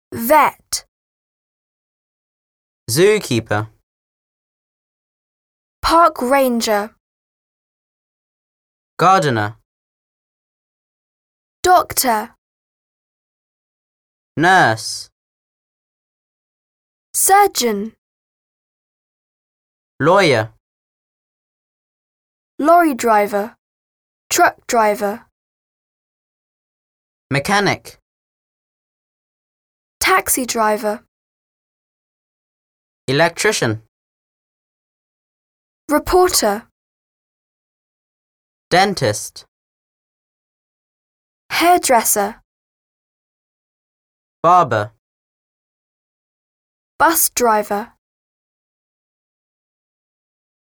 vet, zookeeper, park ranger, gardener, doctor, nurse, surgeon, lawyer, lorry driver, truck driver, mechanic, taxi driver, electrician, reporter, dentist, hairdresser, barber, bus driver.